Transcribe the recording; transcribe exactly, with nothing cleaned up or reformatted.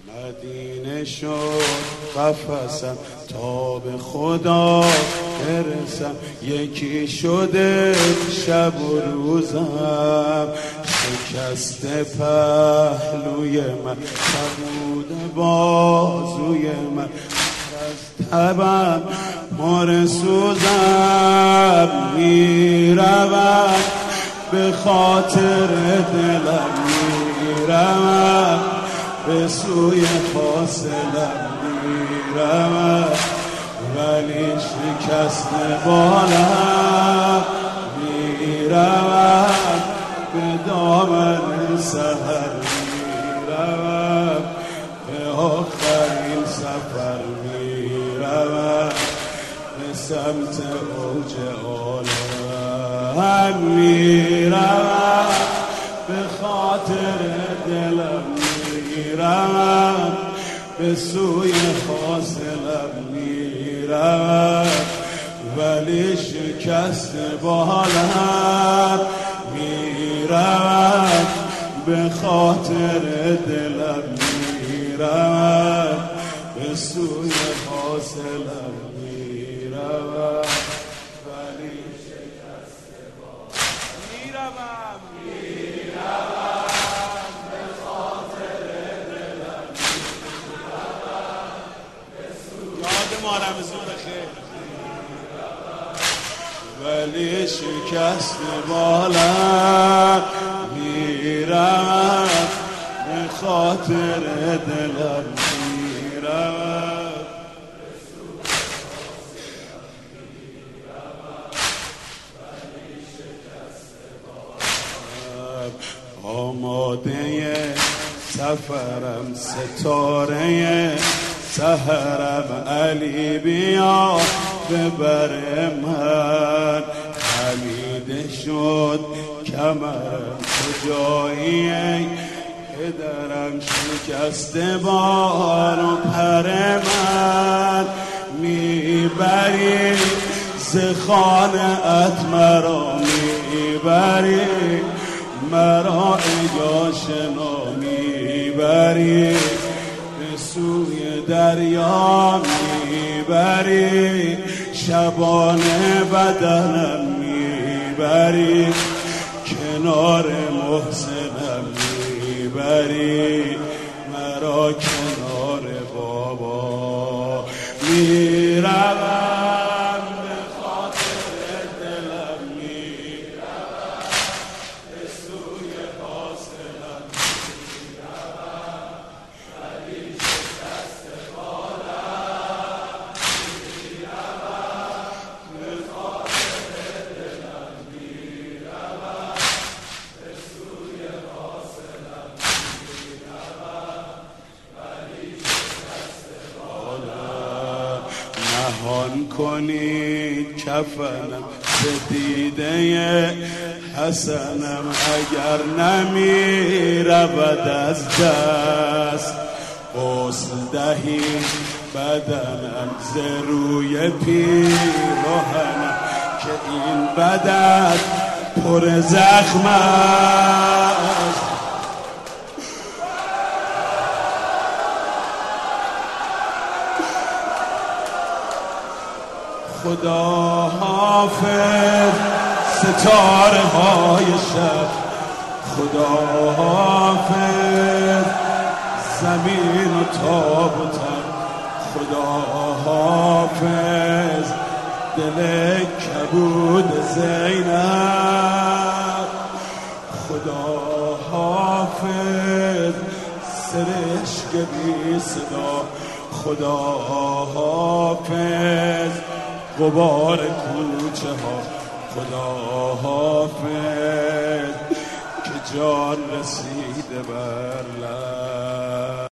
مدینه شد قفسم تا به خدا برسم، یکی شده شب و روزم، شکست پهلوی من، سبود بازوی من، از تبم مار سوزم، میروم به خاطر دلم، میروم به سوی فاصلم، میروم ولی شکست بالم، میروم به دامن سحر، میروم به آخرین سفر، میروم به سمت اوج عالم، میروم به خاطر دلم، میروم به سوی فاصلم، میروم ولی شکست بالم، میروم به خاطر دلم، میروم به سوی فاصلم، میروم ولی شکست بالم، میروم میروم به خاطر دلم، میروم به سوی یاد ما رمضان بخیر، ولی شکست بالم، میروم به خاطر دلم، میروم ولی شکست بالم، آماده سفرم، ستاره سحرم، علی بیا ببر من، خمیده شد کمرم، کجایی پدرم، شکست بال و پر من، میبری ز خانه‌ات مرا، میبری مرا ای آشنا، میبری به سوی دریا، میبری شبانه بدنم، میبری کنار محسنم، میبری مرا کنار بابا، میروم به خاطر دلم، میروم به سوی فاصلم، میروم ولی شکست بالم، میروم به خاطر دلم، میروم به سوی فاصلم، میروم ولی شکست بالم، نهان کنید کفنم به دیده حسنم، اگر نمی رود از دست، غسل دهید بدنم ز روی پیراهنم، که این بدن پر زخم است، خدا حافظ ستاره های شب، خدا حافظ زمین و تاب و تب، خدا حافظ دل کبود زینب، خدا حافظ سرشک بی صدا، خدا حافظ غبار کوچه ها، خدا حافظ که جان رسیده بر لب.